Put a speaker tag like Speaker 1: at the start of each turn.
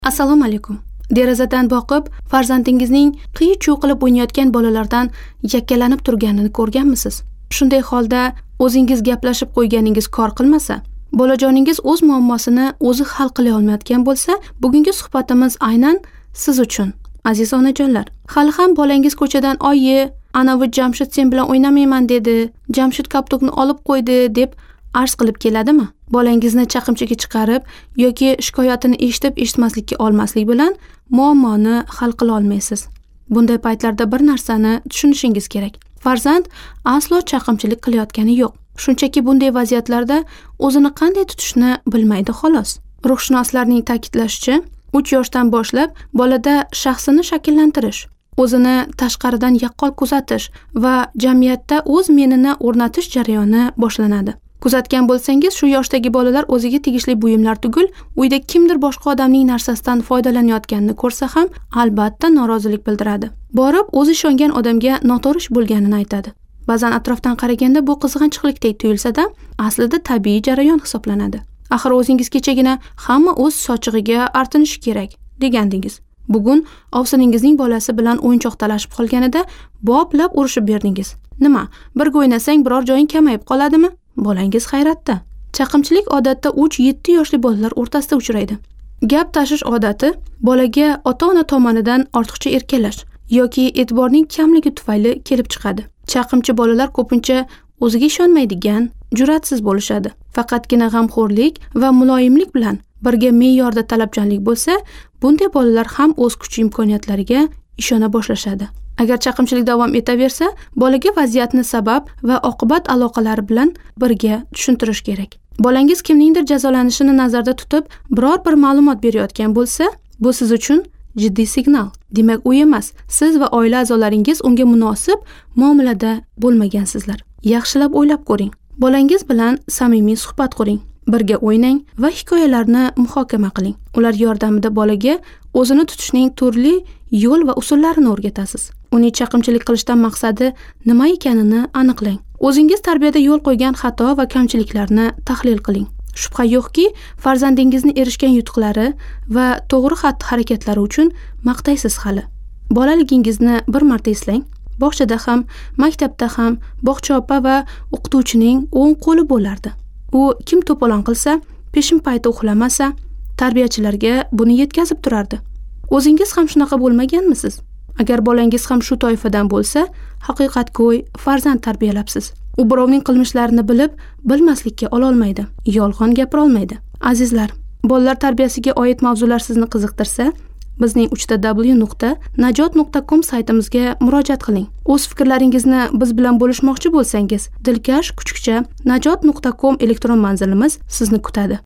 Speaker 1: Assalomu alaykum. Derazadan boqib, farzandingizning qiy-chuv qilib o'ynayotgan bolalardan yakkalanib turganini ko'rganmisiz? Shunday holda o'zingiz gaplashib qo'yganingiz kor qilmasa, bolajoningiz o'z muammosini o'zi hal qila olmayotgan bo'lsa, bugungi suhbatimiz aynan siz uchun, aziz onajonlar. Hali ham bolangiz ko'chadan "Oyi, anavi Jamshid sen bilan o'ynamayman dedi, Jamshid kaptokni olib qo'ydi" deb arz qilib keladimi? Bolangizni chaqimchiga chiqarib yoki shikoyatini eshitib-eshitmaslikka olmaslik bilan muammoni hal qila olmaysiz. Bunday paytlarda bir narsani tushunishingiz kerak. Farzand aslo chaqimchilik qilayotgani yo'q. Shunchaki bunday vaziyatlarda o'zini qanday tutishni bilmaydi xolos. Ruhshunoslarning ta'kidlashicha, 3 yoshdan boshlab bolada shaxsini shakllantirish, o'zini tashqaridan yaqqol kuzatish va jamiyatda o'z menini o'rnatish jarayoni boshlanadi. Kuzatgan bo'lsangiz, shu yoshdagi bolalar o'ziga tegishli buyumlar tugul, uyda kimdir boshqa odamning narsasidan foydalanayotganini ko'rsa ham, albatta norozilik bildiradi. Borib, o'zi ishongan odamga noto'g'ri bo'lganini aytadi. Ba'zan atrofdan qaraganda bu qizg'anchiqlikdek tuyulsa-da, aslida tabiiy jarayon hisoblanadi. Axir o'zingiz kechagina hamma o'z sochig'iga artinishi kerak degandingiz. Bugun ovsiningizning bolasi bilan o'yinchoq talashib qolganida boplab urishib berdingiz. Nima? Birga o'ynasang biror joying kamayib qoladimi? Bolangiz hayratda. Chaqimchilik odatda 3-7 yoshli bolalar o'rtasida uchraydi. Gap tashish odati bolaga ota-ona tomonidan ortiqcha erkalash yoki e'tiborning kamligi tufayli kelib chiqadi. Chaqimchi bolalar ko'pincha o'ziga ishonmaydigan, jur'atsiz bo'lishadi. Faqatgina g'amxo'rlik va muloyimlik bilan birga me'yorda talabchanlik bo'lsa, bunday bolalar ham o'z kuch imkoniyatlariga ishona boshlashadi. Agar chaqimchilik davom etaversa, bolaga vaziyatni sabab va oqibat aloqalari bilan birga tushuntirish kerak. Bolangiz kimningdir jazolanishini nazarda tutib, biror bir ma'lumot berayotgan bo'lsa, bu siz uchun jiddiy signal. Demak, u emas, siz va oila a'zolaringiz unga munosib muomalada bo'lmagansizlar. Yaxshilab o'ylab ko'ring. Bolangiz bilan samimiy suhbat quring. Birga o'ynang va hikoyalarni muhokama qiling. Ular yordamida bolaga o'zini tutishning turli yo'l va usullarini o'rgatasiz. Uning chaqimchilik qilishdan maqsadi nima ekanini aniqlang. O'zingiz tarbiyada yo'l qo'ygan xato va kamchiliklarni tahlil qiling. Shubha yo'qki, farzandingizni erishgan yutuqlari va to'g'ri xatti-harakatlari uchun maqtaysiz hali. Bolaligingizni bir marta eslang. Bog'chada ham, maktabda ham bog'cha opa va o'qituvchining o'ng qo'li bo'lardi. U kim to'polon qilsa, peshin payti uxlamasa, tarbiyachilarga buni yetkazib turardi. O'zingiz ham shunaqa bo'lmaganmisiz? Agar bolangiz ham shu toifadan bo'lsa, haqiqatgo'y farzand tarbiyalabsiz. U birovning qilmishlarini bilib, bilmaslikka ololmaydi, yolg'on gapira olmaydi. Azizlar, bolalar tarbiyasiga oid mavzular sizni qiziqtirsa, bizning 3w.najot.com saytimizga murojaat qiling. O'z fikrlaringizni biz bilan bo'lishmoqchi bo'lsangiz, dilkash, kuchukcha najot.com elektron manzilimiz sizni kutadi.